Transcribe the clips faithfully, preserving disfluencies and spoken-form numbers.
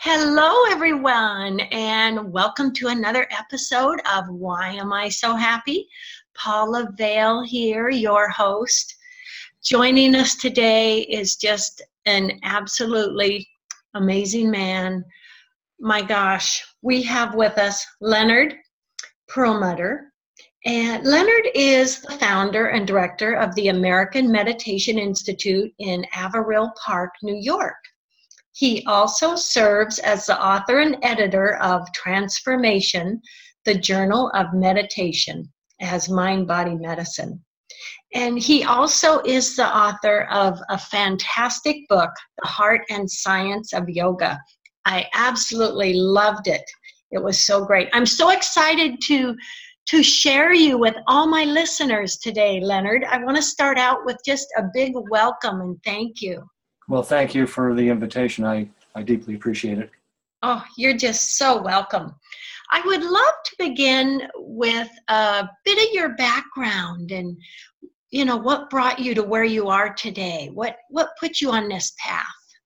Hello, everyone, and welcome to another episode of Why Am I So Happy? Paula Vale here, your host. Joining us today is just an absolutely amazing man. My gosh, we have with us Leonard Perlmutter. And Leonard is the founder and director of the American Meditation Institute in Averill Park, New York. He also serves as the author and editor of Transformation, the Journal of Meditation as Mind Body Medicine. And he also is the author of a fantastic book, The Heart and Science of Yoga. I absolutely loved it. It was so great. I'm so excited to, to share you with all my listeners today, Leonard. I want to start out with just a big welcome and thank you. Well, thank you for the invitation. I, I deeply appreciate it. Oh, you're just so welcome. I would love to begin with a bit of your background and, you know, what brought you to where you are today? What, what put you on this path?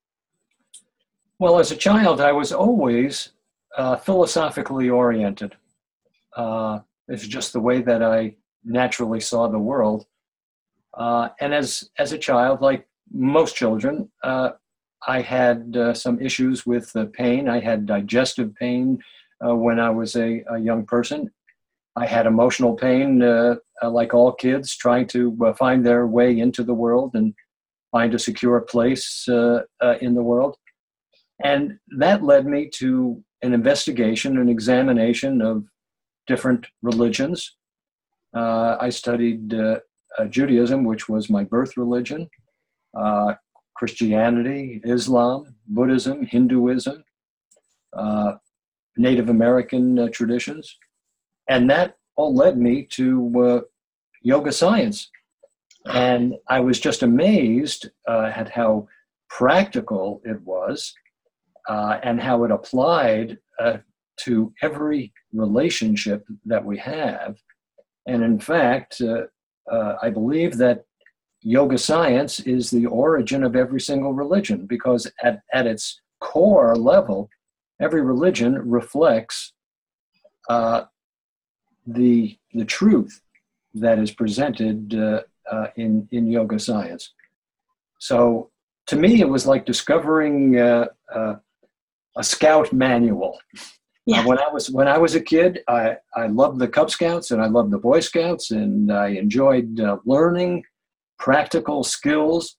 Well, as a child, I was always uh, philosophically oriented. Uh, it's just the way that I naturally saw the world. Uh, and as, as a child, like most children, uh, I had uh, some issues with uh, pain. I had digestive pain uh, when I was a, a young person. I had emotional pain, uh, uh, like all kids, trying to uh, find their way into the world and find a secure place uh, uh, in the world. And that led me to an investigation, an examination of different religions. Uh, I studied uh, uh, Judaism, which was my birth religion. Uh, Christianity, Islam, Buddhism, Hinduism, uh, Native American uh, traditions. And that all led me to uh, yoga science. And I was just amazed uh, at how practical it was uh, and how it applied uh, to every relationship that we have. And in fact, uh, uh, I believe that yoga science is the origin of every single religion, because at, at its core level, every religion reflects uh, the, the truth that is presented uh, uh, in, in yoga science. So to me, it was like discovering uh, uh, a scout manual. Yeah. Uh, when I was when I was a kid, I, I loved the Cub Scouts and I loved the Boy Scouts, and I enjoyed uh, learning practical skills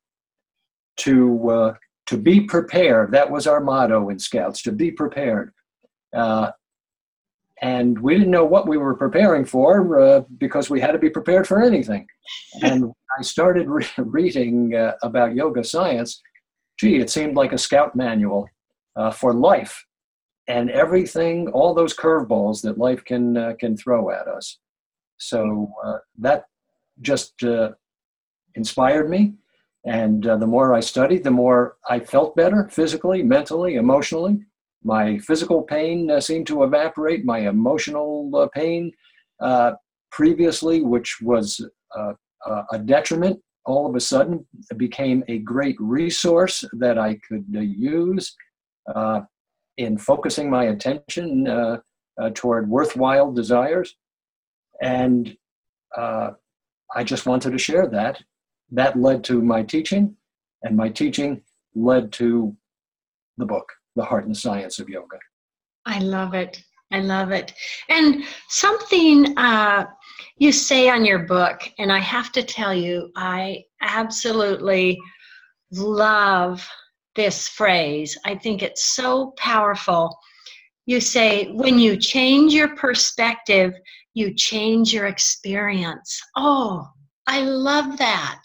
to uh, to be prepared. That was our motto in Scouts, to be prepared. Uh, and we didn't know what we were preparing for uh, because we had to be prepared for anything. And I started re- reading uh, about yoga science. Gee, it seemed like a scout manual uh, for life and everything, all those curveballs that life can uh, can throw at us. So uh, that just uh, inspired me. And uh, the more I studied, the more I felt better physically, mentally, emotionally. My physical pain uh, seemed to evaporate. My emotional uh, pain uh, previously, which was uh, uh, a detriment, all of a sudden became a great resource that I could uh, use uh, in focusing my attention uh, uh, toward worthwhile desires. And uh, I just wanted to share that. That led to my teaching, and my teaching led to the book, The Heart and Science of Yoga. I love it. I love it. And something uh, you say on your book, and I have to tell you, I absolutely love this phrase. I think it's so powerful. You say, when you change your perspective, you change your experience. Oh, I love that.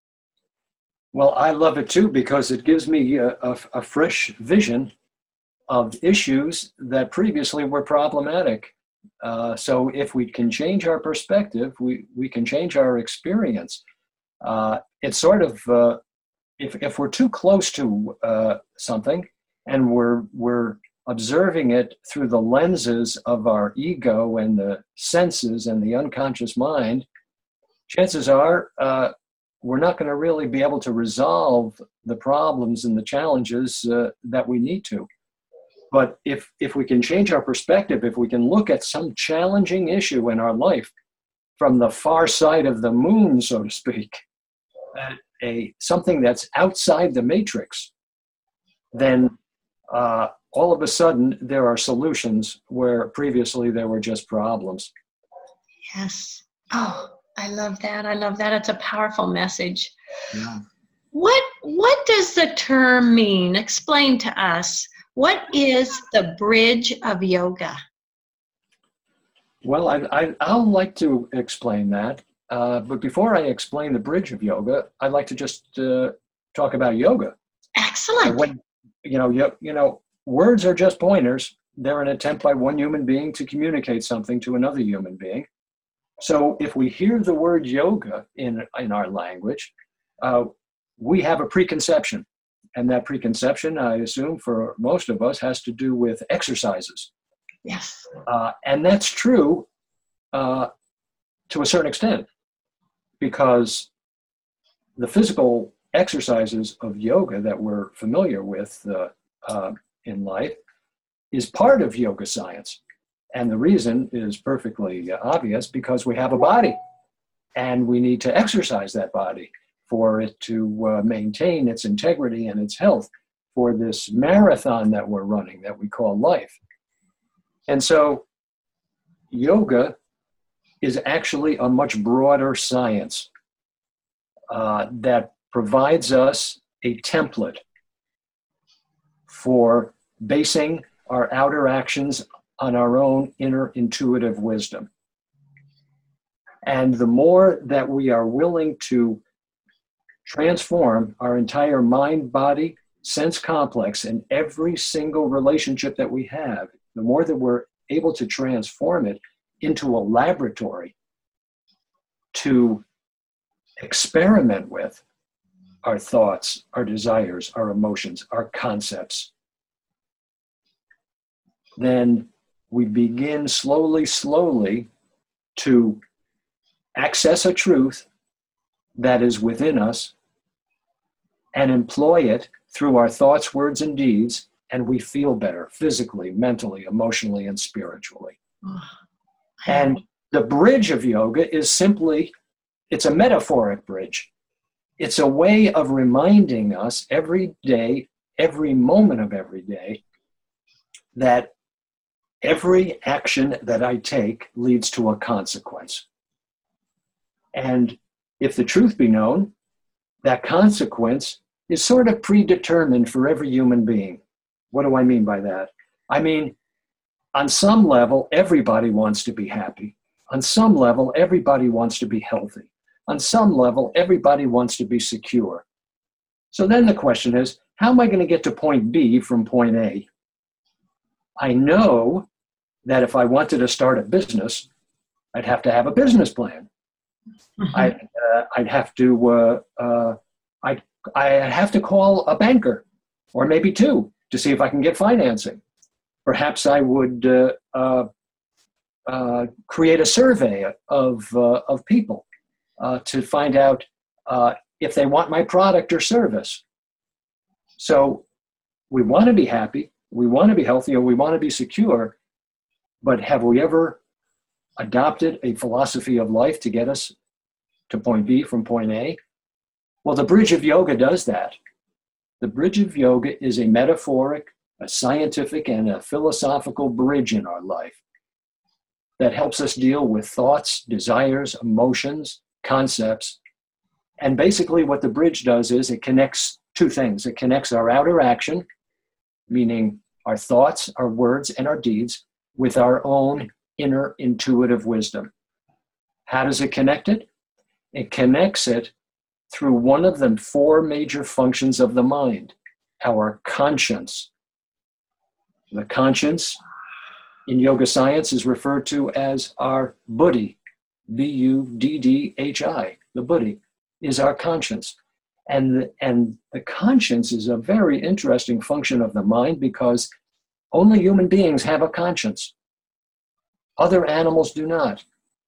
Well, I love it too, because it gives me a, a, a fresh vision of issues that previously were problematic. Uh, so if we can change our perspective, we, we can change our experience. Uh, it's sort of, uh, if, if we're too close to uh, something and we're, we're observing it through the lenses of our ego and the senses and the unconscious mind, chances are uh, we're not going to really be able to resolve the problems and the challenges uh, that we need to. But if, if we can change our perspective, if we can look at some challenging issue in our life from the far side of the moon, so to speak, uh, a something that's outside the matrix, then uh, all of a sudden there are solutions where previously there were just problems. Yes. Oh, I love that. I love that. It's a powerful message. Yeah. What what does the term mean? Explain to us. What is the bridge of yoga? Well, I, I, I'll like to explain that. Uh, but before I explain the bridge of yoga, I'd like to just uh, talk about yoga. Excellent. When, you know, you, you know, words are just pointers. They're an attempt by one human being to communicate something to another human being. So if we hear the word yoga in, in our language, uh, we have a preconception. And that preconception, I assume, for most of us, has to do with exercises. Yes. Uh, and that's true uh, to a certain extent, because the physical exercises of yoga that we're familiar with uh, uh, in life is part of yoga science. And the reason is perfectly obvious, because we have a body and we need to exercise that body for it to uh, maintain its integrity and its health for this marathon that we're running that we call life. And so yoga is actually a much broader science uh, that provides us a template for basing our outer actions on our own inner intuitive wisdom. And the more that we are willing to transform our entire mind, body, sense complex in every single relationship that we have, the more that we're able to transform it into a laboratory to experiment with our thoughts, our desires, our emotions, our concepts, then we begin slowly, slowly to access a truth that is within us and employ it through our thoughts, words, and deeds, and we feel better physically, mentally, emotionally, and spiritually. Oh, and the bridge of yoga is simply, it's a metaphoric bridge. It's a way of reminding us every day, every moment of every day, that every action that I take leads to a consequence. And if the truth be known, that consequence is sort of predetermined for every human being. What do I mean by that? I mean, on some level, everybody wants to be happy. On some level, everybody wants to be healthy. On some level, everybody wants to be secure. So then the question is, how am I going to get to point B from point A? I know that if I wanted to start a business, I'd have to have a business plan. Mm-hmm. I, uh, I'd have to, uh, uh, I, I'd have to call a banker, or maybe two, to see if I can get financing. Perhaps I would uh, uh, uh, create a survey of uh, of people uh, to find out uh, if they want my product or service. So we want to be happy, we want to be healthy, or we want to be secure, but have we ever adopted a philosophy of life to get us to point B from point A? Well, the bridge of yoga does that. The bridge of yoga is a metaphoric, a scientific, and a philosophical bridge in our life that helps us deal with thoughts, desires, emotions, concepts. And basically what the bridge does is it connects two things. It connects our outer action, meaning our thoughts, our words, and our deeds, with our own inner intuitive wisdom. How does it connect it? It connects it through one of the four major functions of the mind, our conscience. The conscience in yoga science is referred to as our buddhi, B U D D H I. The buddhi is our conscience. And the, and the conscience is a very interesting function of the mind, because only human beings have a conscience. Other animals do not.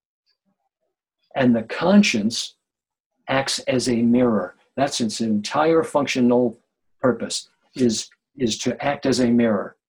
And the conscience acts as a mirror. That's its entire functional purpose, is, is to act as a mirror.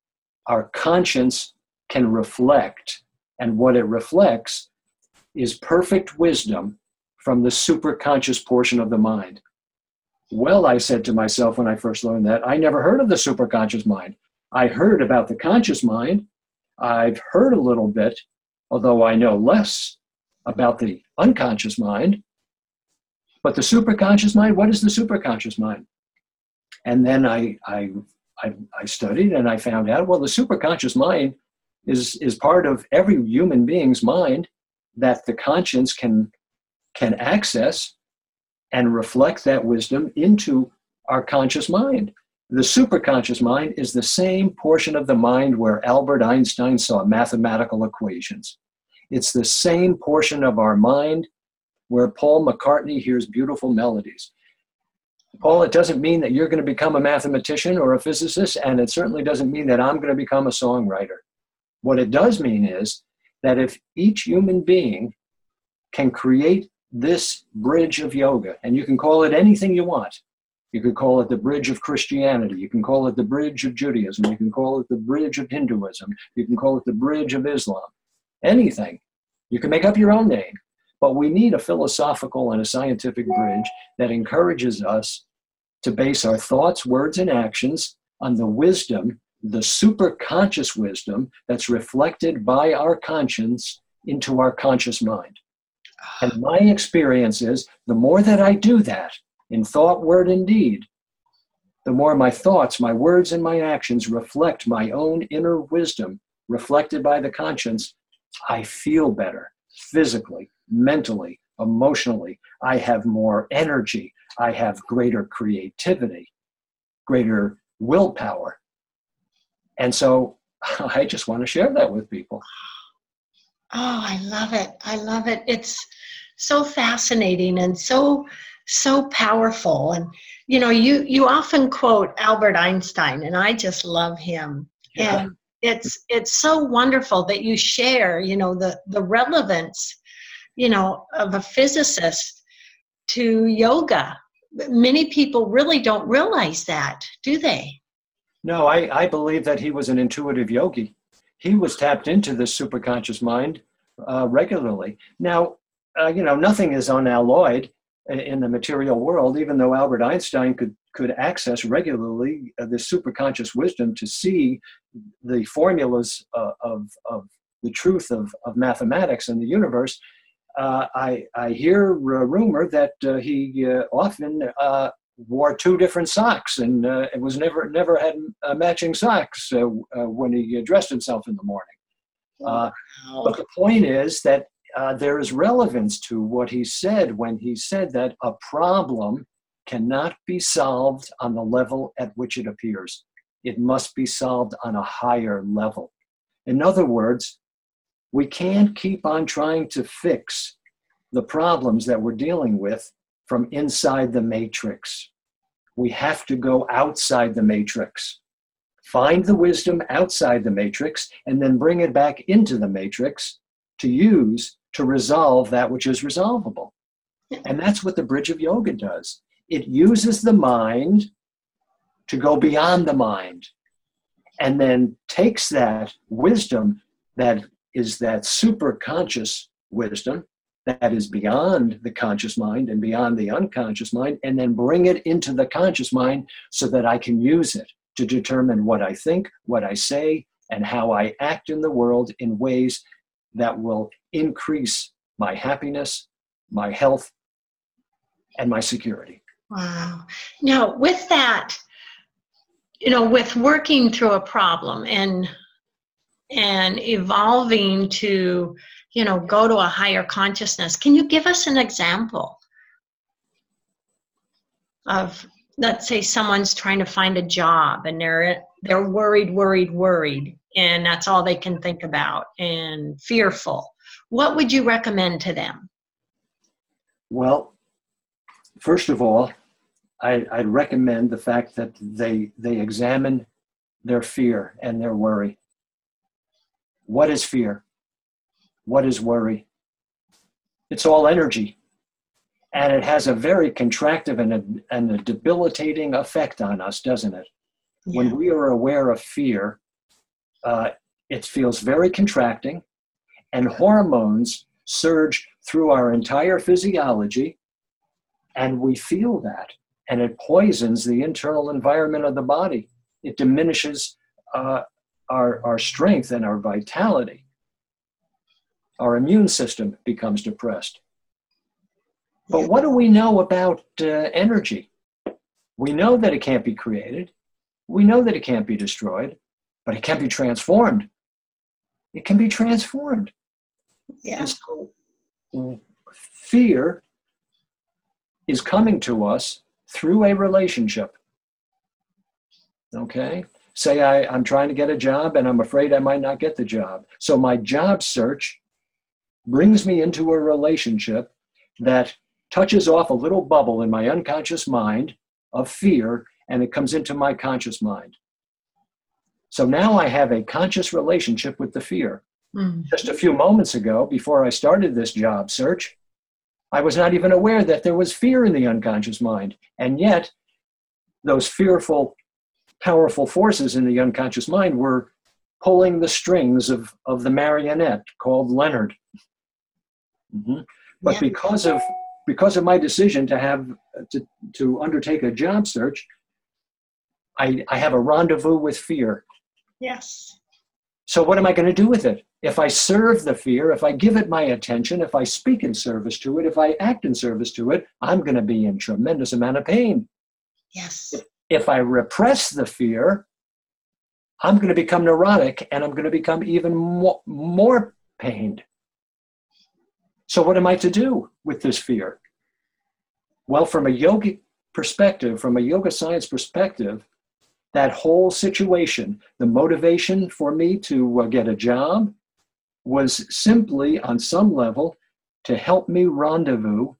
our conscience can reflect, and what it reflects is perfect wisdom from the superconscious portion of the mind. Well, I said to myself when I first learned that, I never heard of the superconscious mind. I heard about the conscious mind. I've heard a little bit, although I know less about the unconscious mind. But the superconscious mind, what is the superconscious mind? And then I, I, I, I studied and I found out, well, the superconscious mind is, is part of every human being's mind that the conscience can, can access and reflect that wisdom into our conscious mind. The superconscious mind is the same portion of the mind where Albert Einstein saw mathematical equations. It's the same portion of our mind where Paul McCartney hears beautiful melodies. Paul, it doesn't mean that you're going to become a mathematician or a physicist, and it certainly doesn't mean that I'm going to become a songwriter. What it does mean is that if each human being can create this bridge of yoga, and you can call it anything you want. You could call it the bridge of Christianity. You can call it the bridge of Judaism. You can call it the bridge of Hinduism. You can call it the bridge of Islam. Anything. You can make up your own name. But we need a philosophical and a scientific bridge that encourages us to base our thoughts, words, and actions on the wisdom, the superconscious wisdom that's reflected by our conscience into our conscious mind. And my experience is the more that I do that in thought, word, and deed, the more my thoughts, my words, and my actions reflect my own inner wisdom reflected by the conscience, I feel better physically, mentally, emotionally. I have more energy. I have greater creativity, greater willpower. And so I just want to share that with people. Oh, I love it. I love it. It's so fascinating and so, so powerful. And, you know, you, you often quote Albert Einstein, and I just love him. Yeah. And it's, it's so wonderful that you share, you know, the, the relevance, you know, of a physicist to yoga. Many people really don't realize that, do they? No, I, I believe that he was an intuitive yogi. He was tapped into the superconscious mind uh, regularly. Now, uh, you know, nothing is unalloyed in the material world, even though Albert Einstein could, could access regularly uh, the superconscious wisdom to see the formulas uh, of, of the truth of, of mathematics and the universe. Uh, I, I hear a rumor that uh, he uh, often uh, wore two different socks, and uh, it was never never had uh, matching socks uh, uh, when he dressed himself in the morning. Uh, wow. But the point is that uh, there is relevance to what he said when he said that a problem cannot be solved on the level at which it appears. It must be solved on a higher level. In other words, we can't keep on trying to fix the problems that we're dealing with from inside the matrix. We have to go outside the matrix, find the wisdom outside the matrix, and then bring it back into the matrix to use to resolve that which is resolvable. And that's what the Bridge of Yoga does. It uses the mind to go beyond the mind, and then takes that wisdom that is that super conscious wisdom that is beyond the conscious mind and beyond the unconscious mind, and then bring it into the conscious mind so that I can use it to determine what I think, what I say, and how I act in the world in ways that will increase my happiness, my health, and my security. Wow. Now, with that, you know, with working through a problem and and evolving to, you know, go to a higher consciousness, can you give us an example of, let's say someone's trying to find a job and they're they're worried, worried, worried, and that's all they can think about, and fearful. What would you recommend to them? Well, first of all, I, I'd recommend the fact that they they examine their fear and their worry. What is fear? What is worry? It's all energy. And it has a very contractive and a, and a debilitating effect on us, doesn't it? Yeah. When we are aware of fear, Uh, it feels very contracting, and hormones surge through our entire physiology, and we feel that, and it poisons the internal environment of the body. It diminishes uh, our, our strength and our vitality. Our immune system becomes depressed. But what do we know about uh, energy? We know that it can't be created. We know that it can't be destroyed, but it can be transformed. It can be transformed. Yeah. And so fear is coming to us through a relationship. Okay? Say I, I'm trying to get a job and I'm afraid I might not get the job. So my job search brings me into a relationship that touches off a little bubble in my unconscious mind of fear, and it comes into my conscious mind. So now I have a conscious relationship with the fear. Mm. Just a few moments ago, before I started this job search, I was not even aware that there was fear in the unconscious mind. And yet, those fearful, powerful forces in the unconscious mind were pulling the strings of, of the marionette called Leonard. Mm-hmm. But yeah. because of because of my decision to have to, to undertake a job search, I, I have a rendezvous with fear. Yes. So what am I going to do with it? If I serve the fear, if I give it my attention, if I speak in service to it, if I act in service to it, I'm going to be in tremendous amount of pain. Yes. If, if I repress the fear, I'm going to become neurotic and I'm going to become even more, more pained. So what am I to do with this fear? Well, from a yogic perspective, from a yoga science perspective, that whole situation, the motivation for me to uh, get a job was simply on some level to help me rendezvous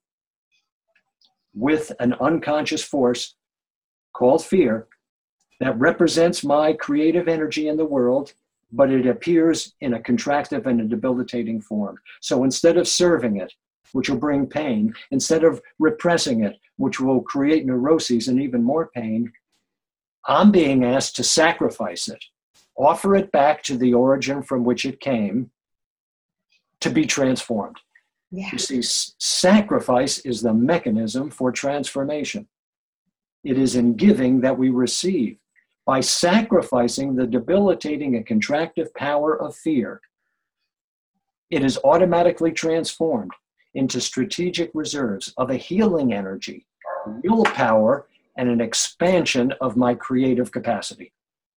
with an unconscious force called fear that represents my creative energy in the world, but it appears in a contractive and a debilitating form. So instead of serving it, which will bring pain, instead of repressing it, which will create neuroses and even more pain, I'm being asked to sacrifice it, offer it back to the origin from which it came, to be transformed. Yeah. You see, s- sacrifice is the mechanism for transformation. It is in giving that we receive. By sacrificing the debilitating and contractive power of fear, it is automatically transformed into strategic reserves of a healing energy, willpower, and an expansion of my creative capacity.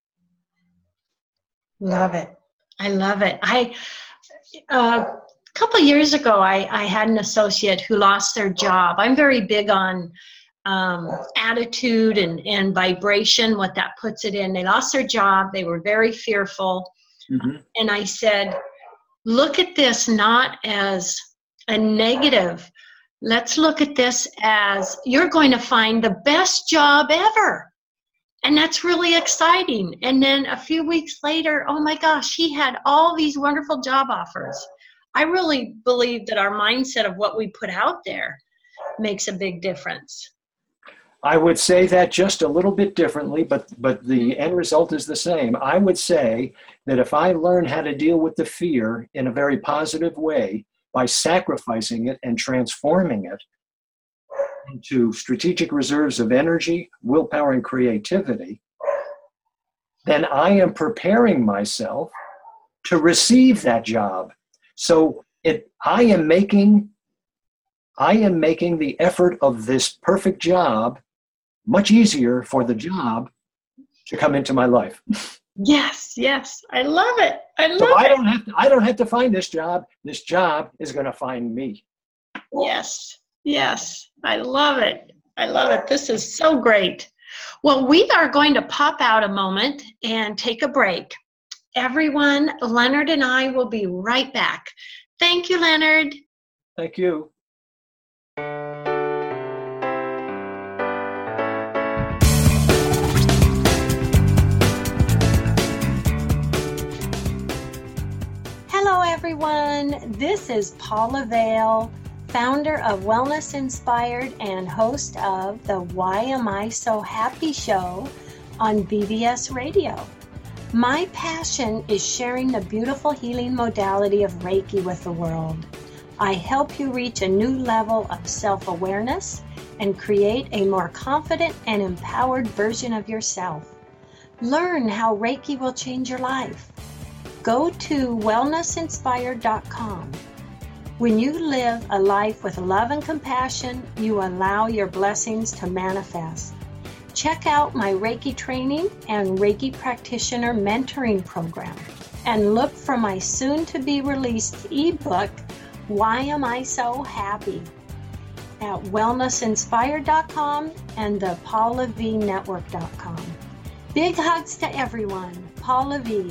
Love it. I love it. I uh, a couple of years ago, I, I had an associate who lost their job. I'm very big on um, attitude and, and vibration, what that puts it in. They lost their job. They were very fearful. Mm-hmm. And I said, look at this not as a negative. Let's look at this as you're going to find the best job ever. And that's really exciting. And then a few weeks later, oh my gosh, he had all these wonderful job offers. I really believe that our mindset of what we put out there makes a big difference. I would say that just a little bit differently, but, but the end result is the same. I would say that if I learn how to deal with the fear in a very positive way, by sacrificing it and transforming it into strategic reserves of energy, willpower, and creativity, then I am preparing myself to receive that job. So it, I am making, I am making the effort of this perfect job much easier for the job to come into my life. Yes, yes. I love it. I love so I it. don't have to, I don't have to find this job. This job is going to find me. Yes, yes. I love it. I love it. This is so great. Well, we are going to pop out a moment and take a break. Everyone, Leonard and I will be right back. Thank you, Leonard. Thank you. Hello, everyone. This is Paula Vail, founder of Wellness Inspired and host of the Why Am I So Happy show on B B S Radio. My passion is sharing the beautiful healing modality of Reiki with the world. I help you reach a new level of self-awareness and create a more confident and empowered version of yourself. Learn how Reiki will change your life. Go to wellness inspired dot com. When you live a life with love and compassion, you allow your blessings to manifest. Check out my Reiki training and Reiki practitioner mentoring program, and look for my soon-to-be released ebook, Why Am I So Happy? At wellness inspired dot com and the paula v network dot com. Big hugs to everyone. Paula V.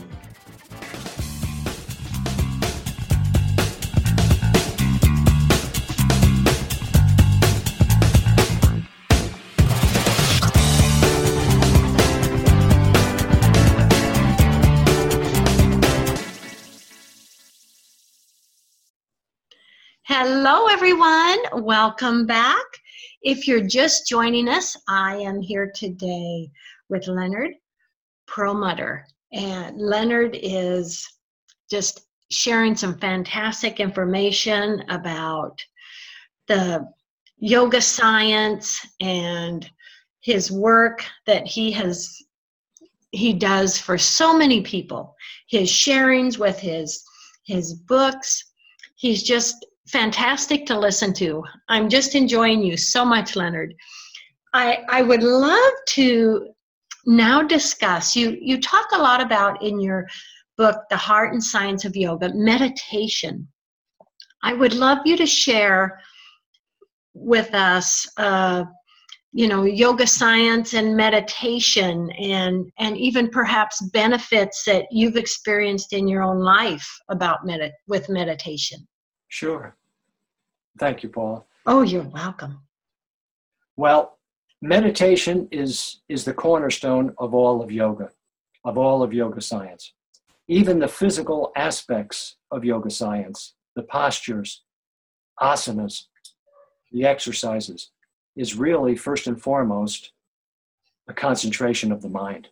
Hello, everyone. Welcome back. If you're just joining us, I am here today with Leonard Perlmutter. And Leonard is just sharing some fantastic information about the yoga science and his work that he has he does for so many people. His sharings with his his books. He's just fantastic to listen to. I'm just enjoying you so much, Leonard. I, I would love to now discuss, you, you talk a lot about in your book, The Heart and Science of Yoga, meditation. I would love you to share with us, uh, you know, yoga science and meditation, and, and even perhaps benefits that you've experienced in your own life about med- with meditation. Sure. Thank you, Paul. Oh, you're welcome. Well, meditation is, is the cornerstone of all of yoga, of all of yoga science. Even the physical aspects of yoga science, the postures, asanas, the exercises, is really first and foremost a concentration of the mind.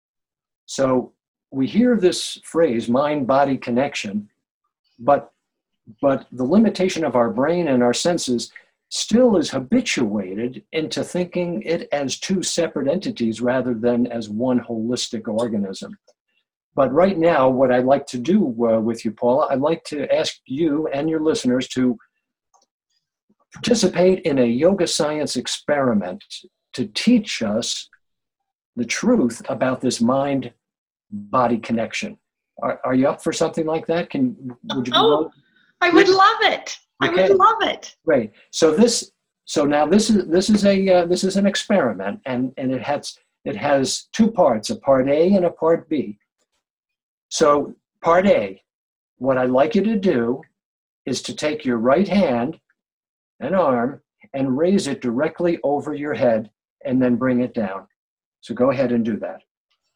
So we hear this phrase, mind-body connection, but But the limitation of our brain and our senses still is habituated into thinking it as two separate entities rather than as one holistic organism. But right now, what I'd like to do uh, with you, Paula, I'd like to ask you and your listeners to participate in a yoga science experiment to teach us the truth about this mind-body connection. Are, are you up for something like that? Can would you be Oh. willing? I would love it. I Okay. would love it. Great. So this, so now this is this is a uh, this is an experiment, and and it has it has two parts, a part A and a part B. So part A, what I'd like you to do is to take your right hand and arm and raise it directly over your head, and then bring it down. So go ahead and do that.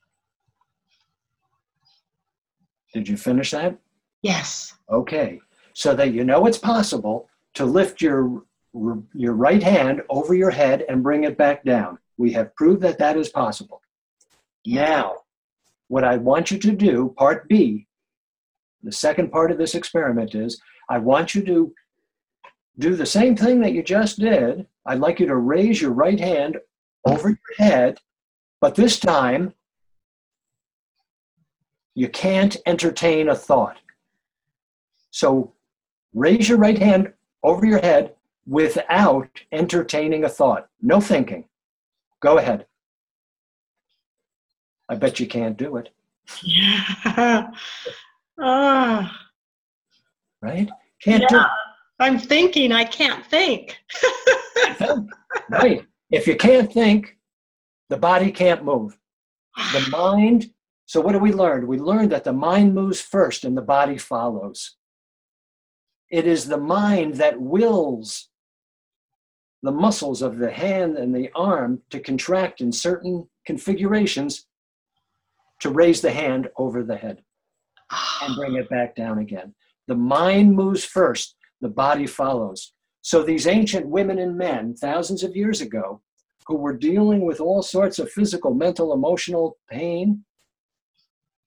Did you finish that? Yes. Okay. So that you know it's possible to lift your, your right hand over your head and bring it back down. We have proved that that is possible. Now, what I want you to do, part B, the second part of this experiment is, I want you to do the same thing that you just did. I'd like you to raise your right hand over your head, but this time, you can't entertain a thought. So raise your right hand over your head without entertaining a thought. No thinking. Go ahead. I bet you can't do it. Yeah. Oh, Right? Can't yeah. I'm thinking. I can't think. do it. Right. If you can't think, the body can't move. The mind, so what do we learn? We learned that the mind moves first and the body follows. It is the mind that wills the muscles of the hand and the arm to contract in certain configurations to raise the hand over the head and bring it back down again. The mind moves first, the body follows. So these ancient women and men, thousands of years ago, who were dealing with all sorts of physical, mental, emotional pain,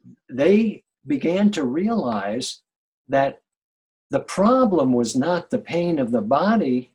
they began to realize that the problem was not the pain of the body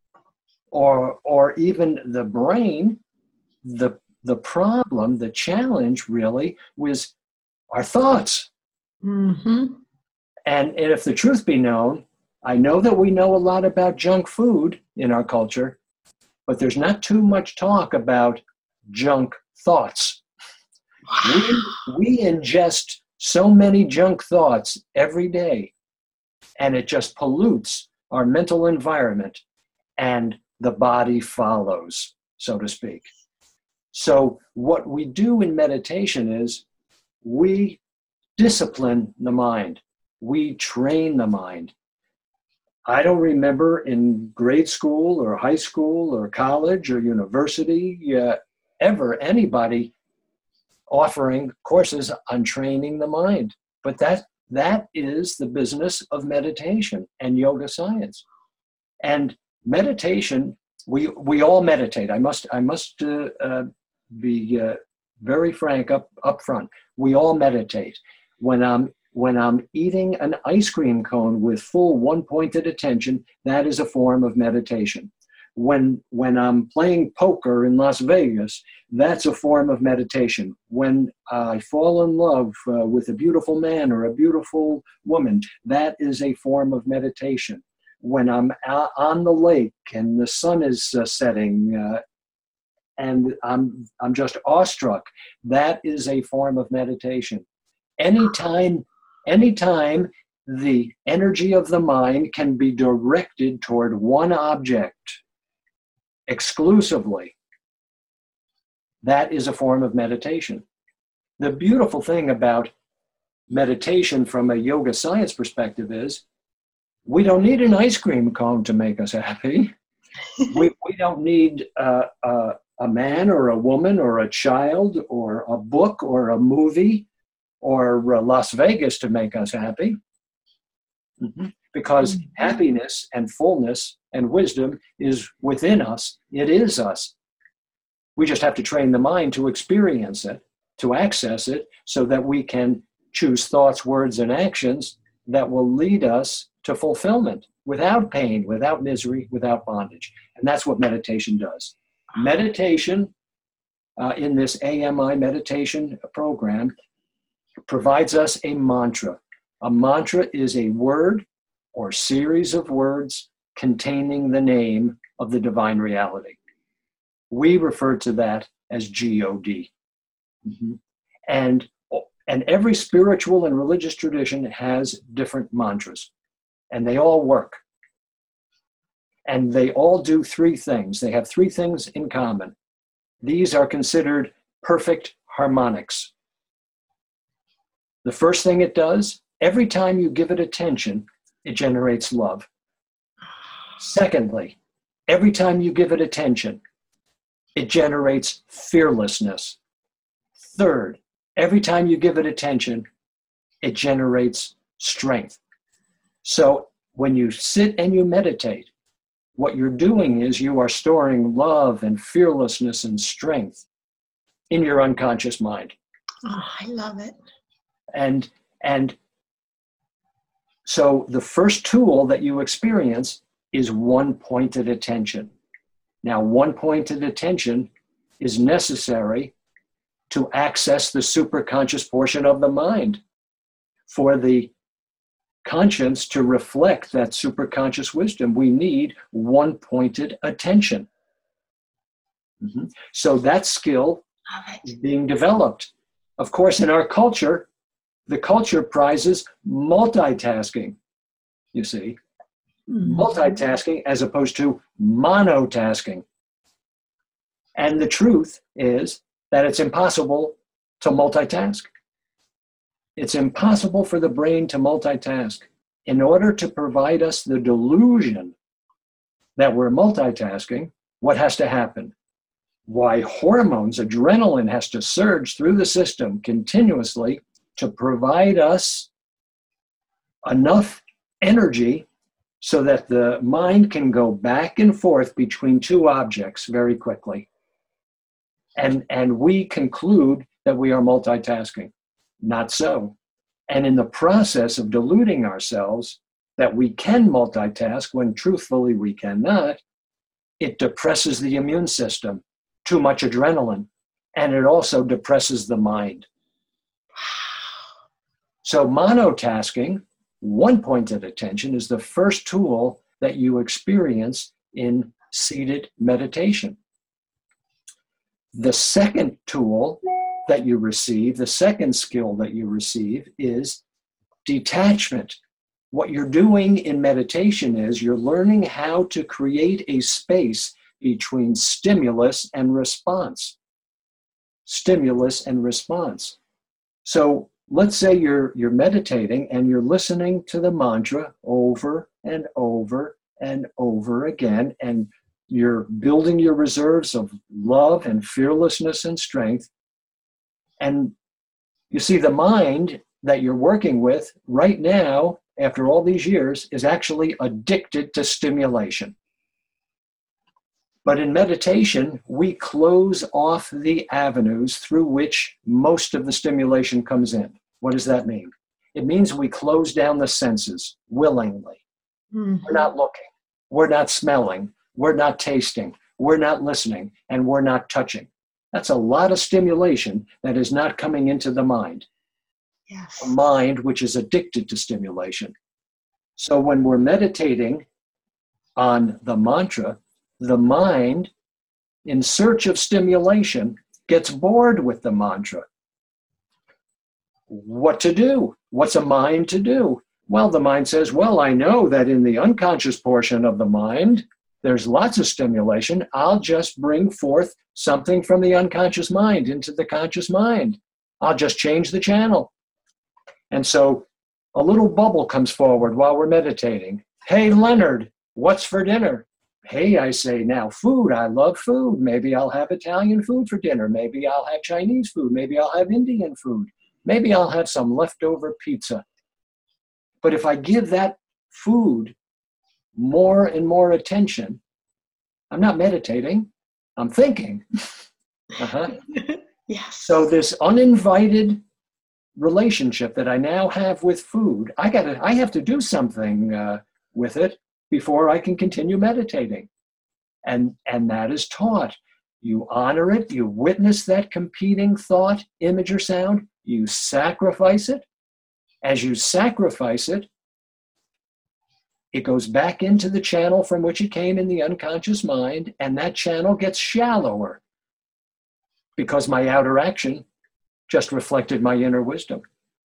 or or even the brain. The the problem, the challenge really was our thoughts. Mm-hmm. And, and if the truth be known, I know that we know a lot about junk food in our culture, but there's not too much talk about junk thoughts. We, we ingest so many junk thoughts every day, and it just pollutes our mental environment, and the body follows, so to speak. So what we do in meditation is we discipline the mind. We train the mind. I don't remember in grade school or high school or college or university uh, ever anybody offering courses on training the mind. But that that is the business of meditation and yoga science. And meditation, we we all meditate. I must I must uh, uh, be uh, very frank up up front. We all meditate. When I'm when I'm eating an ice cream cone with full one-pointed attention, that is a form of meditation. When when I'm playing poker in Las Vegas, that's a form of meditation. When I fall in love uh, with a beautiful man or a beautiful woman, that is a form of meditation. When I'm out on the lake and the sun is uh, setting uh, and I'm I'm just awestruck, that is a form of meditation. Anytime, anytime the energy of the mind can be directed toward one object exclusively, that is a form of meditation. The beautiful thing about meditation from a yoga science perspective is we don't need an ice cream cone to make us happy. we, we don't need uh, uh, a man or a woman or a child or a book or a movie or uh, Las Vegas to make us happy. Mm-hmm. Because mm-hmm. happiness and fullness and wisdom is within us. It is us. We just have to train the mind to experience it, to access it, so that we can choose thoughts, words, and actions that will lead us to fulfillment without pain, without misery, without bondage. And that's what meditation does. Meditation uh, in this A M I meditation program provides us a mantra. A mantra is a word or series of words containing the name of the divine reality. We refer to that as G O D. Mm-hmm. And, and every spiritual and religious tradition has different mantras, and they all work. And they all do three things. They have three things in common. These are considered perfect harmonics. The first thing it does, every time you give it attention, it generates love. Secondly, every time you give it attention, it generates fearlessness. Third, every time you give it attention, it generates strength. So when you sit and you meditate, what you're doing is you are storing love and fearlessness and strength in your unconscious mind. Oh, I love it. And, and so the first tool that you experience is one-pointed attention. Now, one-pointed attention is necessary to access the superconscious portion of the mind, for the conscience to reflect that superconscious wisdom. We need one-pointed attention. Mm-hmm. So that skill is being developed. Of course, in our culture, the culture prizes multitasking, you see. Mm-hmm. Multitasking as opposed to monotasking. And the truth is that it's impossible to multitask. It's impossible for the brain to multitask. In order to provide us the delusion that we're multitasking, what has to happen? Why, hormones, adrenaline has to surge through the system continuously to provide us enough energy so that the mind can go back and forth between two objects very quickly. And, and we conclude that we are multitasking. Not so. And in the process of deluding ourselves that we can multitask when truthfully we cannot, it depresses the immune system, too much adrenaline, and it also depresses the mind. So monotasking, one-pointed attention, is the first tool that you experience in seated meditation. The second tool that you receive, the second skill that you receive, is detachment. What you're doing in meditation is you're learning how to create a space between stimulus and response. Stimulus and response. So let's say you're you're meditating and you're listening to the mantra over and over and over again, and you're building your reserves of love and fearlessness and strength. And you see, the mind that you're working with right now, after all these years, is actually addicted to stimulation. But in meditation, we close off the avenues through which most of the stimulation comes in. What does that mean? It means we close down the senses willingly. Mm-hmm. We're not looking. We're not smelling. We're not tasting. We're not listening. And we're not touching. That's a lot of stimulation that is not coming into the mind. Yes. A mind which is addicted to stimulation. So when we're meditating on the mantra, the mind, in search of stimulation, gets bored with the mantra. What to do? What's a mind to do? Well, the mind says, well, I know that in the unconscious portion of the mind, there's lots of stimulation. I'll just bring forth something from the unconscious mind into the conscious mind. I'll just change the channel. And so a little bubble comes forward while we're meditating. Hey, Leonard, what's for dinner? Hey, I say now, food. I love food. Maybe I'll have Italian food for dinner. Maybe I'll have Chinese food. Maybe I'll have Indian food. Maybe I'll have some leftover pizza. But if I give that food more and more attention, I'm not meditating, I'm thinking. Uh-huh. Yes. So this uninvited relationship that I now have with food, I gotta, I have to do something uh, with it before I can continue meditating. And, and that is taught. You honor it, you witness that competing thought, image, or sound, you sacrifice it. As you sacrifice it, it goes back into the channel from which it came in the unconscious mind, and that channel gets shallower because my outer action just reflected my inner wisdom.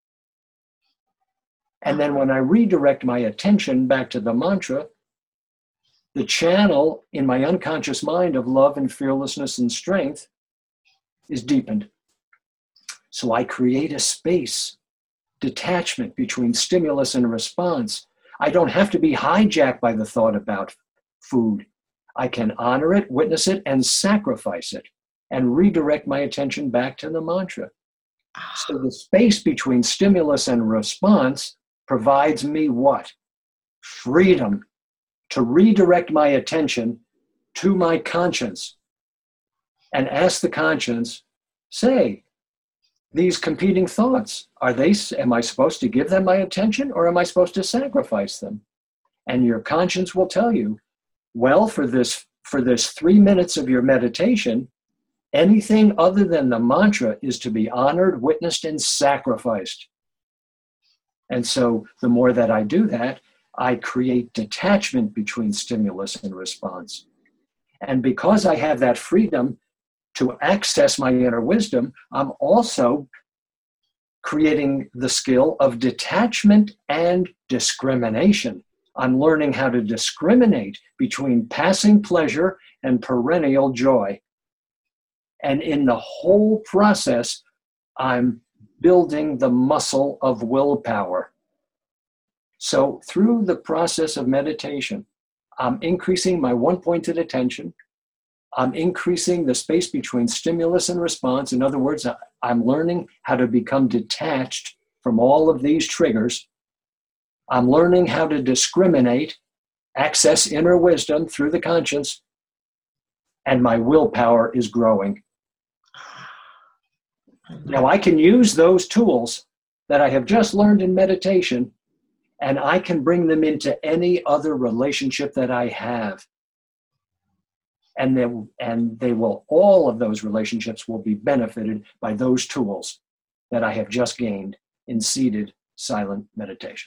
And then when I redirect my attention back to the mantra, the channel in my unconscious mind of love and fearlessness and strength is deepened. So I create a space, detachment between stimulus and response. I don't have to be hijacked by the thought about food. I can honor it, witness it, and sacrifice it, and redirect my attention back to the mantra. So the space between stimulus and response provides me what? Freedom to redirect my attention to my conscience and ask the conscience, say, these competing thoughts, are they, am I supposed to give them my attention or am I supposed to sacrifice them? And your conscience will tell you, well, for this, for this three minutes of your meditation, anything other than the mantra is to be honored, witnessed, and sacrificed. And so the more that I do that, I create detachment between stimulus and response. And because I have that freedom to access my inner wisdom, I'm also creating the skill of detachment and discrimination. I'm learning how to discriminate between passing pleasure and perennial joy. And in the whole process, I'm building the muscle of willpower. So through the process of meditation, I'm increasing my one-pointed attention. I'm increasing the space between stimulus and response. In other words, I'm learning how to become detached from all of these triggers. I'm learning how to discriminate, access inner wisdom through the conscience, and my willpower is growing. Now I can use those tools that I have just learned in meditation, and I can bring them into any other relationship that I have. And they, and they will, all of those relationships will be benefited by those tools that I have just gained in seated silent meditation.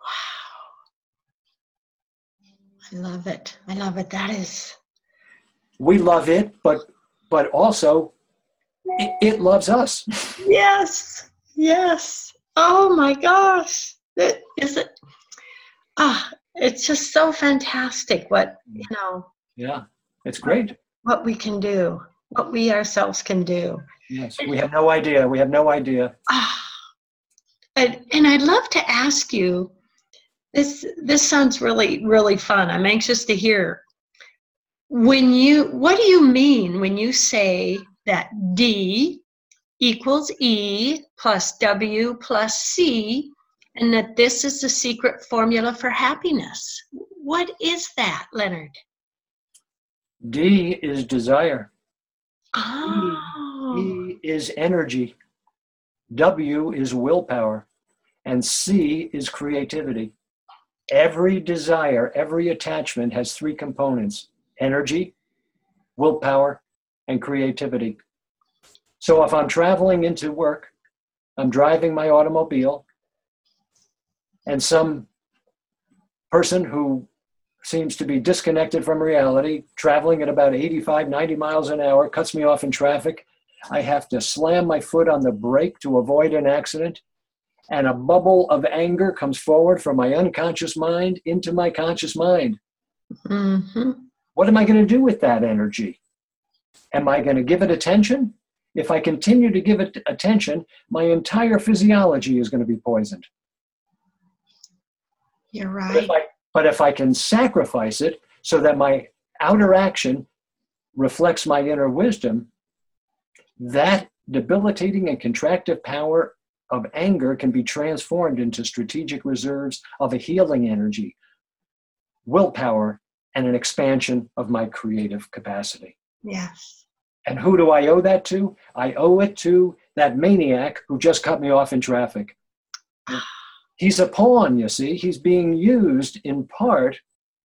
I love it. I love it. That is. We love it, but but also it, it loves us. Yes. Yes. Oh my gosh. That is it. Ah, it's just so fantastic what, you know. Yeah, it's great. What we can do, what we ourselves can do. Yes, we have no idea. We have no idea. Ah, and, and I'd love to ask you, this this sounds really, really fun. I'm anxious to hear. When you, what do you mean when you say that D equals E plus W plus C, and that this is the secret formula for happiness? What is that, Leonard? D is desire. Oh. E is energy. W is willpower. And C is creativity. Every desire, every attachment has three components: energy, willpower, and creativity. So if I'm traveling into work, I'm driving my automobile, and some person who seems to be disconnected from reality, traveling at about eighty-five, ninety miles an hour, cuts me off in traffic, I have to slam my foot on the brake to avoid an accident, and a bubble of anger comes forward from my unconscious mind into my conscious mind. Mm-hmm. What am I going to do with that energy? Am I going to give it attention? If I continue to give it attention, my entire physiology is going to be poisoned. You're But right. if I, but if I can sacrifice it so that my outer action reflects my inner wisdom, that debilitating and contractive power of anger can be transformed into strategic reserves of a healing energy, willpower, and an expansion of my creative capacity. Yes. And who do I owe that to? I owe it to that maniac who just cut me off in traffic. He's a pawn, you see. He's being used in part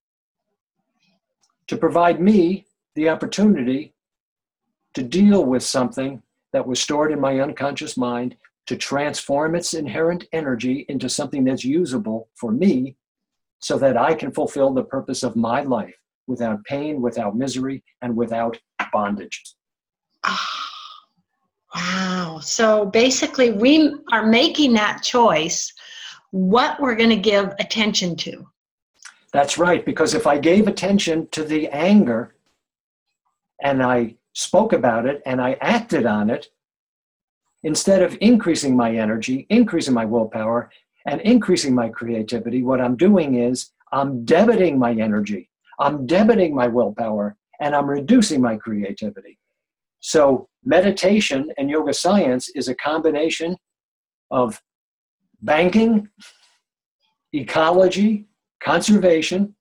to provide me the opportunity to deal with something that was stored in my unconscious mind, to transform its inherent energy into something that's usable for me so that I can fulfill the purpose of my life without pain, without misery, and without bondage. Oh, wow. So basically, we are making that choice what we're going to give attention to. That's right, because if I gave attention to the anger and I spoke about it and I acted on it, instead of increasing my energy, increasing my willpower, and increasing my creativity, what I'm doing is I'm debiting my energy, I'm debiting my willpower, and I'm reducing my creativity. So meditation and yoga science is a combination of banking, ecology, conservation,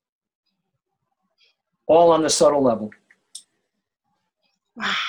all on the subtle level. Wow.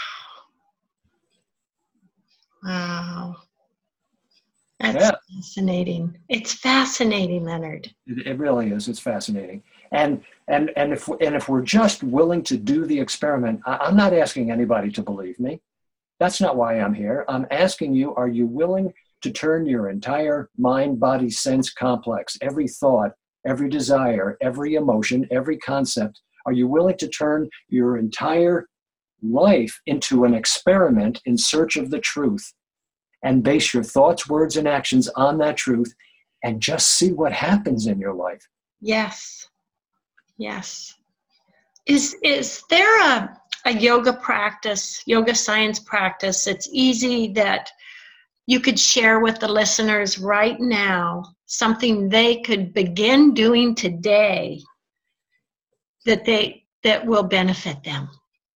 Wow. That's Yeah. fascinating. It's fascinating, Leonard. It, it really is. It's fascinating. And and and if and if we're just willing to do the experiment, I, I'm not asking anybody to believe me. That's not why I'm here. I'm asking you, are you willing to turn your entire mind, body, sense complex, every thought, every desire, every emotion, every concept, are you willing to turn your entire life into an experiment in search of the truth and base your thoughts, words, and actions on that truth and just see what happens in your life? Yes. Yes. Is is there a, a yoga practice, yoga science practice that's easy that you could share with the listeners right now, something they could begin doing today that they that will benefit them?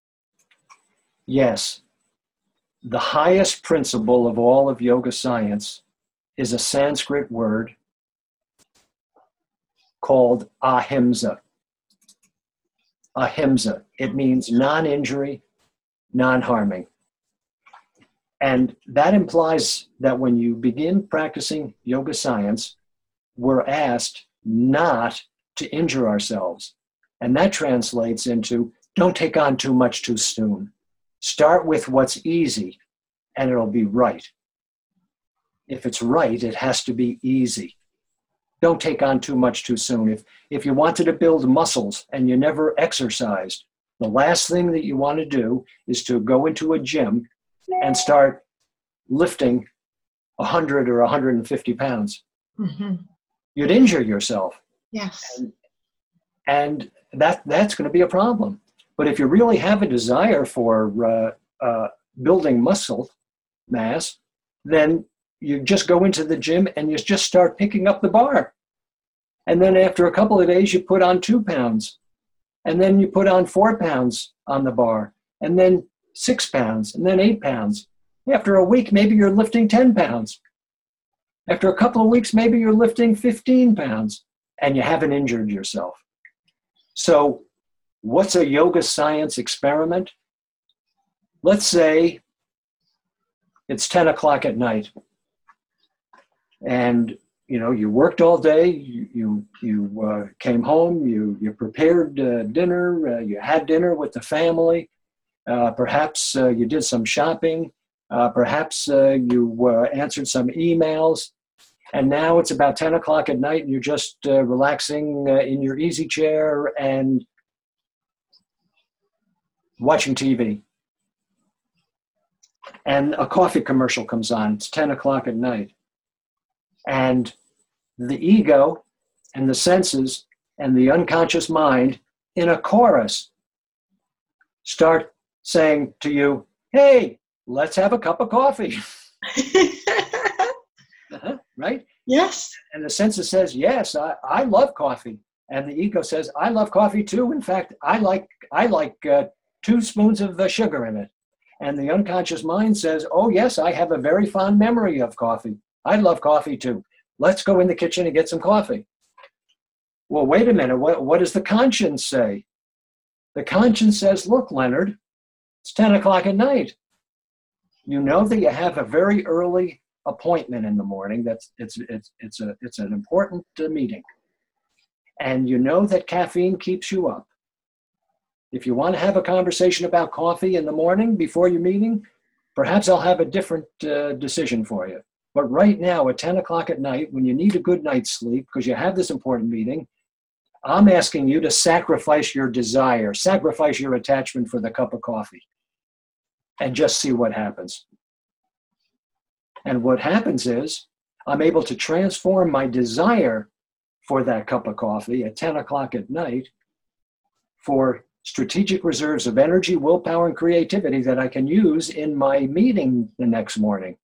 Yes. The highest principle of all of yoga science is a Sanskrit word called ahimsa. Ahimsa. It means non-injury, non-harming. And that implies that when you begin practicing yoga science, we're asked not to injure ourselves. And that translates into don't take on too much too soon. Start with what's easy and it'll be right. If it's right, it has to be easy. Don't take on too much too soon. If, if you wanted to build muscles and you never exercised, the last thing that you want to do is to go into a gym and start lifting one hundred or one hundred fifty pounds. Mm-hmm. You'd injure yourself. Yes. And, and that that's going to be a problem. But if you really have a desire for uh, uh, building muscle mass, then you just go into the gym and you just start picking up the bar. And then after a couple of days, you put on two pounds. And then you put on four pounds on the bar. And then six pounds. And then eight pounds. After a week, maybe you're lifting ten pounds. After a couple of weeks, maybe you're lifting fifteen pounds. And you haven't injured yourself. So what's a yoga science experiment? Let's say it's ten o'clock at night. And, you know, you worked all day, you you, you uh, came home, you, you prepared uh, dinner, uh, you had dinner with the family, uh, perhaps uh, you did some shopping, uh, perhaps uh, you uh, answered some emails, and now it's about ten o'clock at night and you're just uh, relaxing uh, in your easy chair and watching T V. And a coffee commercial comes on, it's ten o'clock at night. And the ego and the senses and the unconscious mind in a chorus start saying to you, hey, let's have a cup of coffee. uh-huh, right? Yes. And the senses says, yes, I, I love coffee. And the ego says, I love coffee too. In fact, I like, I like uh, two spoons of uh, sugar in it. And the unconscious mind says, oh, yes, I have a very fond memory of coffee. I love coffee too. Let's go in the kitchen and get some coffee. Well, wait a minute. What, what does the conscience say? The conscience says, look, Leonard, it's ten o'clock at night. You know that you have a very early appointment in the morning. That's it's it's it's a it's an important uh, meeting. And you know that caffeine keeps you up. If you want to have a conversation about coffee in the morning before your meeting, perhaps I'll have a different uh, decision for you. But right now at ten o'clock at night, when you need a good night's sleep because you have this important meeting, I'm asking you to sacrifice your desire, sacrifice your attachment for the cup of coffee, and just see what happens. And what happens is I'm able to transform my desire for that cup of coffee at ten o'clock at night for strategic reserves of energy, willpower, and creativity that I can use in my meeting the next morning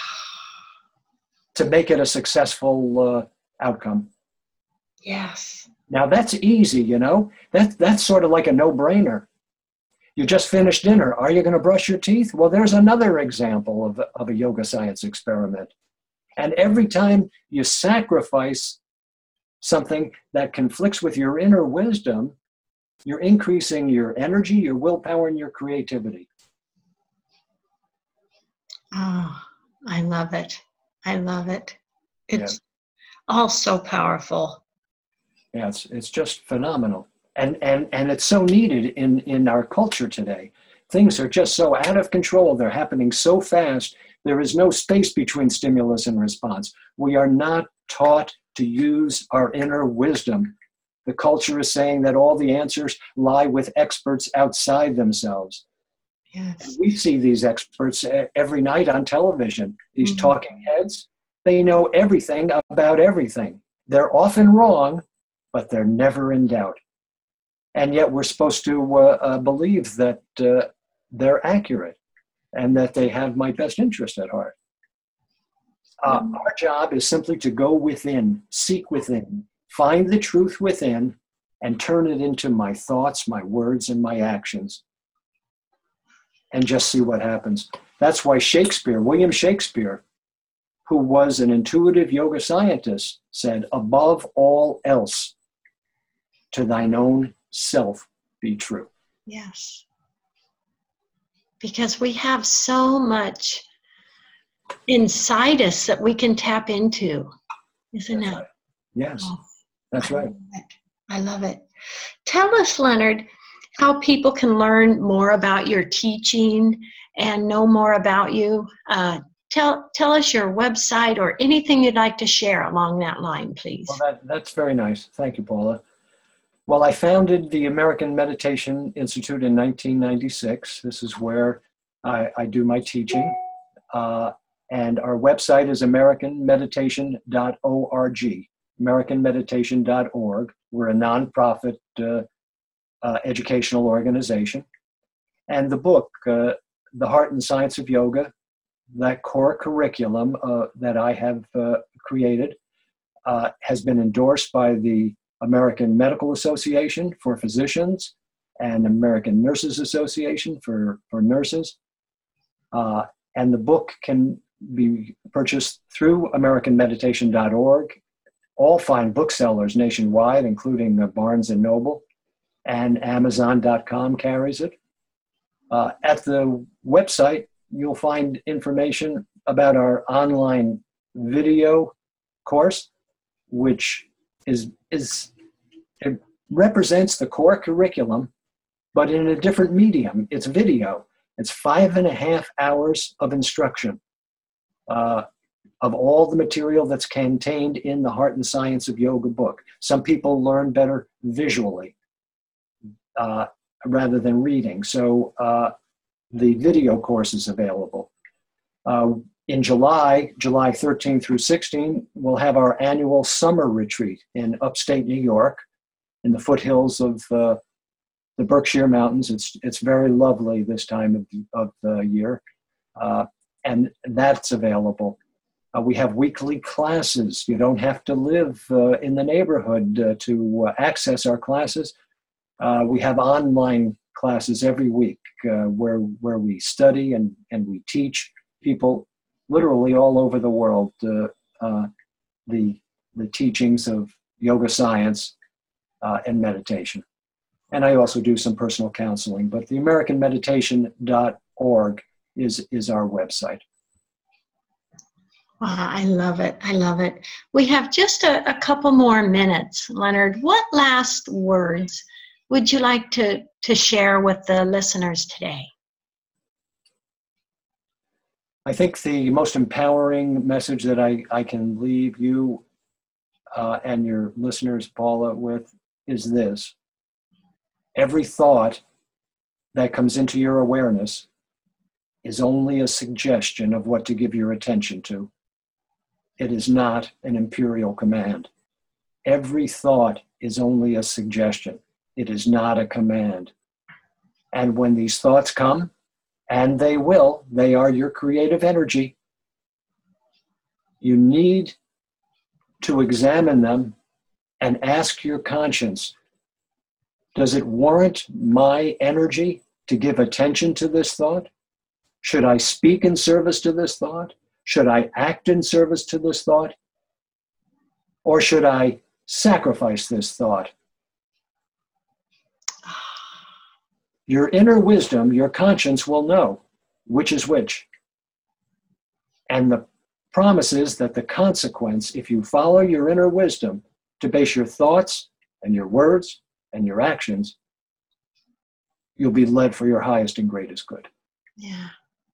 to make it a successful uh, outcome. Yes. Now that's easy, you know. That, that's sort of like a no-brainer. You just finished dinner. Are you going to brush your teeth? Well, there's another example of, of a yoga science experiment. And every time you sacrifice something that conflicts with your inner wisdom, you're increasing your energy, your willpower, and your creativity. Oh, I love it. I love it. It's Yeah. all so powerful. Yeah, it's it's just phenomenal. And and and it's so needed in, in our culture today. Things are just so out of control. They're happening so fast. There is no space between stimulus and response. We are not taught to use our inner wisdom. The culture is saying that all the answers lie with experts outside themselves. Yes. And we see these experts every night on television, these Mm-hmm. talking heads. They know everything about everything. They're often wrong, but they're never in doubt. And yet we're supposed to uh, uh, believe that uh, they're accurate and that they have my best interest at heart. Uh, Mm-hmm. Our job is simply to go within, seek within, find the truth within, and turn it into my thoughts, my words, and my actions. And just see what happens. That's why Shakespeare, William Shakespeare, who was an intuitive yoga scientist, said, above all else, to thine own self be true. Yes. Because we have so much inside us that we can tap into, isn't That's it? right. Yes, Oh, that's I right. love it. I love it. Tell us, Leonard, how people can learn more about your teaching and know more about you. Uh, tell tell us your website or anything you'd like to share along that line, please. Well, that, that's very nice. Thank you, Paula. Well, I founded the American Meditation Institute in nineteen ninety-six. This is where I, I do my teaching. Uh, and our website is american meditation dot org, american meditation dot org. We're a nonprofit uh, uh, educational organization. And the book, uh, The Heart and Science of Yoga, that core curriculum uh, that I have uh, created, uh, has been endorsed by the American Medical Association for physicians and American Nurses Association for, for nurses. Uh, and the book can be purchased through american meditation dot org, all fine booksellers nationwide, including uh, Barnes and Noble, and amazon dot com carries it. Uh, at the website, you'll find information about our online video course, which is, is it represents the core curriculum, but in a different medium. It's video. It's five and a half hours of instruction uh, of all the material that's contained in the Heart and Science of Yoga book. Some people learn better visually uh, rather than reading. So uh, the video course is available. Uh, in July, July thirteenth through sixteenth, we'll have our annual summer retreat in upstate New York, in the foothills of uh, the Berkshire Mountains. It's it's very lovely this time of, of the year, uh, and that's available. Uh, we have weekly classes. You don't have to live uh, in the neighborhood uh, to uh, access our classes. Uh, we have online classes every week uh, where where we study and, and we teach people literally all over the world uh, uh, the the teachings of yoga science uh, and meditation. And I also do some personal counseling, but the american meditation dot org is, is our website. Wow, I love it. I love it. We have just a, a couple more minutes. Leonard, what last words would you like to, to share with the listeners today? I think the most empowering message that I, I can leave you uh, and your listeners, Paula, with is this. Every thought that comes into your awareness is only a suggestion of what to give your attention to. It is not an imperial command. Every thought is only a suggestion. It is not a command. And when these thoughts come, and they will, they are your creative energy, you need to examine them and ask your conscience, does it warrant my energy to give attention to this thought? Should I speak in service to this thought? Should I act in service to this thought? Or should I sacrifice this thought? Your inner wisdom, your conscience will know which is which. And the promise is that the consequence, if you follow your inner wisdom to base your thoughts and your words and your actions, you'll be led for your highest and greatest good. Yeah.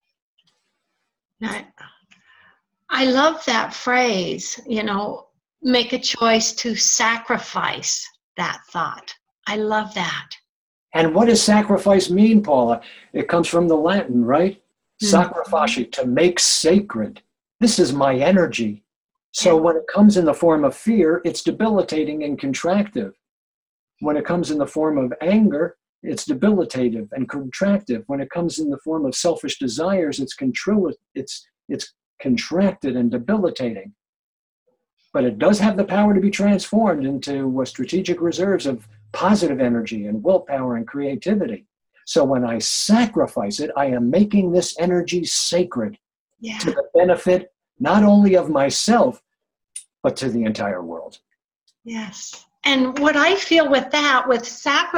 I, I love that phrase, you know, make a choice to sacrifice that thought. I love that. And what does sacrifice mean, Paula? It comes from the Latin, right? Mm-hmm. Sacrifice, to make sacred. This is my energy. So yeah. When it comes in the form of fear, it's debilitating and contractive. When it comes in the form of anger, it's debilitative and contractive. When it comes in the form of selfish desires, it's contru- it's it's contracted and debilitating. But it does have the power to be transformed into uh, strategic reserves of positive energy and willpower and creativity. So when I sacrifice it, I am making this energy sacred yeah. to the benefit not only of myself, but to the entire world. Yes. And what I feel with that, with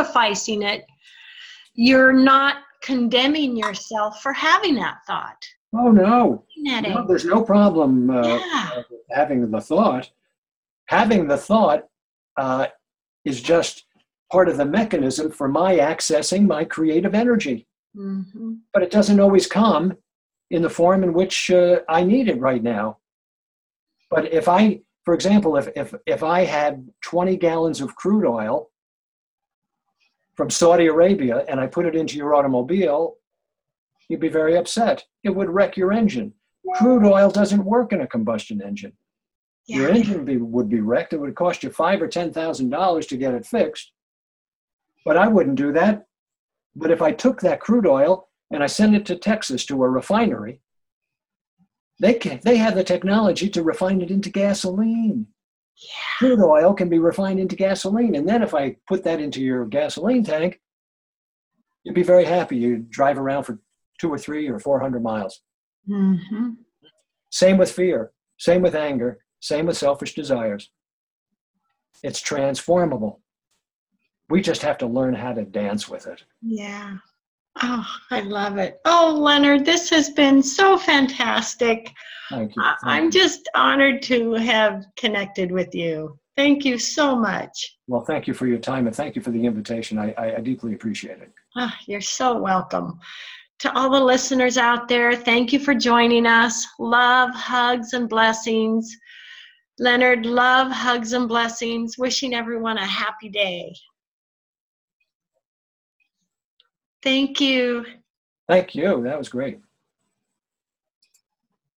sacrificing it, you're not condemning yourself for having that thought. Oh, no. Netting. No, there's no problem uh, Yeah. uh, having the thought. Having the thought uh, is just part of the mechanism for my accessing my creative energy. Mm-hmm. But it doesn't always come in the form in which uh, I need it right now. But if I, for example, if, if, if I had twenty gallons of crude oil from Saudi Arabia and I put it into your automobile, you'd be very upset. It would wreck your engine. Crude oil doesn't work in a combustion engine. Yeah. Your engine be, would be wrecked. It would cost you five or ten thousand dollars to get it fixed. But I wouldn't do that. But if I took that crude oil and I sent it to Texas to a refinery, they can they have the technology to refine it into gasoline. Yeah. Crude oil can be refined into gasoline, and then if I put that into your gasoline tank, you'd be very happy. You'd drive around for two or three or four hundred miles. Mm-hmm. Same with fear. Same with anger. Same with selfish desires. It's transformable. We just have to learn how to dance with it. Yeah. Oh, I love it. Oh, Leonard, this has been so fantastic. Thank you. I- Thank I'm you. just honored to have connected with you. Thank you so much. Well, thank you for your time, and thank you for the invitation. I, I, I deeply appreciate it. Ah, you're so welcome. To all the listeners out there, thank you for joining us. Love, hugs, and blessings. Leonard, love, hugs, and blessings. Wishing everyone a happy day. Thank you. Thank you. That was great.